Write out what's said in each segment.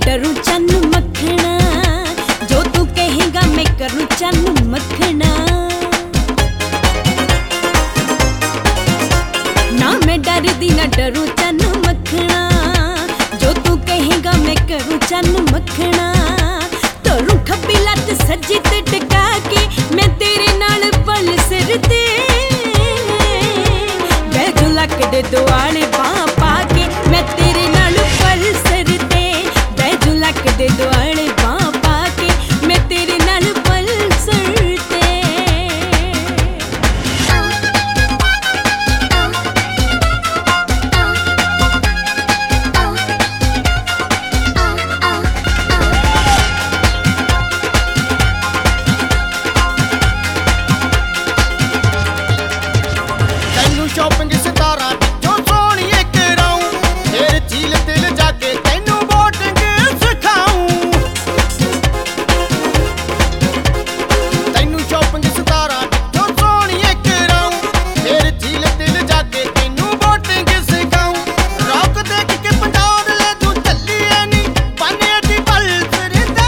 डरूं चन्न मखना, जो तू कहेगा मैं करूं चन्न मखना। ना मैं डरदी ना डरूं चन्न मखना, जो तू कहेगा मैं करूं चन्न मखना। तोरू खब्बी लत सज्जी ते टिका के मैं तेरे नाल पल सिर ते, बैजू लक दे दुआले बां पा के मैं तेरे नाल पल सिर ते, बैजू लक दे दुआले बां पा के मैं तेरे नाल पल सिर ते। शॉपिंग सितारा जो सोनी कराऊं, फिर झील दिल जाके तैनू बोटिंग सिखाऊं। तैनू शॉपिंग सितारा जो सोनी कराऊं, फिर झील दिल जाके तैनू बोटिंग सिखाऊं। रॉक देख के पंजाब ले तू चली नी बने दी पल सिर ते,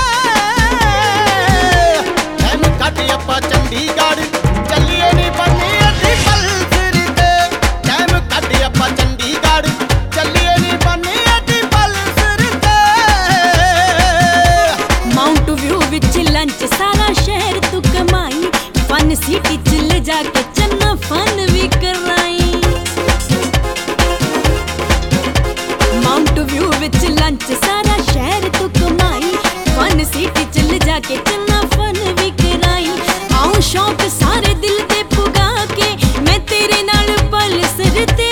तैनू कट अपा चंडीगढ़ चलिए नी बने दी पल लंच सारा शहर तू कमाई, फन सिटी च ले जाके चन्ना फन भी कराई। माउंट व्यू विच लंच सारा शहर तू कमाई, फन सिटी च ले जाके चन्ना फन भी कराई। आऊं शौक सारे दिल दे पुगा के मैं तेरे नाल पल सिर ते,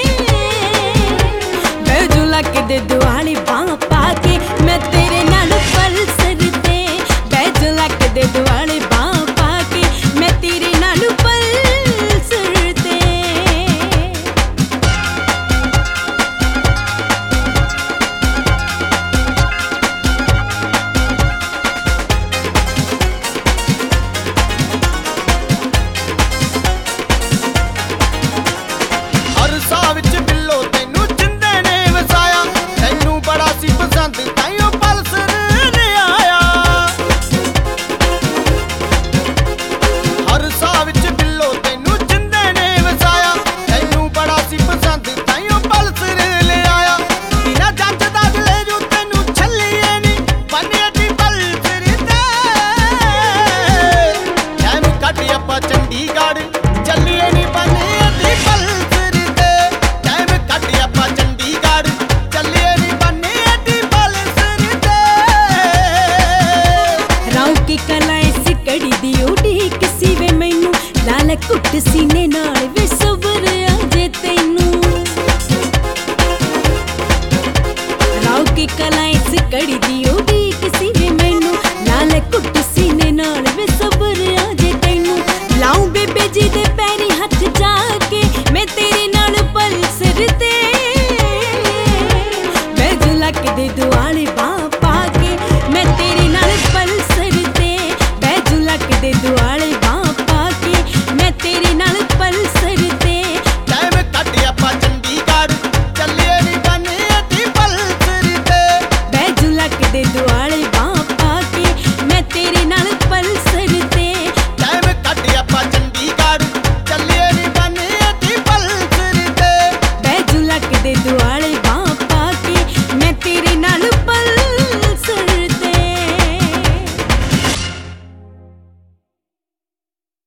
बैजू लक दे दुआले बां पा के मैं तेरे नाल पल सिर ते, लक दे दुआले बां पा के मैं तेरे नाल पल सिर ते। हर साह विच बिल्लो तैनू जिंदे ने वसाया, तैनू बड़ा सी पसंद ताइयों पल सिर ने आया। हर साह विच बिल्लो तैनू जिंदे ने वसाया, तैनू बड़ा सी पसंद ताइयों पल सिर ले आया। बिना जंज दा ले जू तैनू छल्लिए नी बने दी पल सिर ते, तैनू कट अपा चंडीगढ़ चलिए नी बने दी पल सिर ते, तैनू कट अपा चंडीगढ़ चलिए नी बने दी पल सिर ते। राव की कलाएं सिकड़ी दी उड़ीक सी वे मैनू, लाल कुट सीने नाल वे सबर आजे तैनू। राव की कलाएं सिकड़ी दी उड़ीक सी वे मैनू, लाल कुट सीने नाल वे सबर आजे तैनू। लाऊं बेबे जी दे पैरी हथ जाके मैं तेरे नाल पल सिर ते, बैजू लक दे दुआ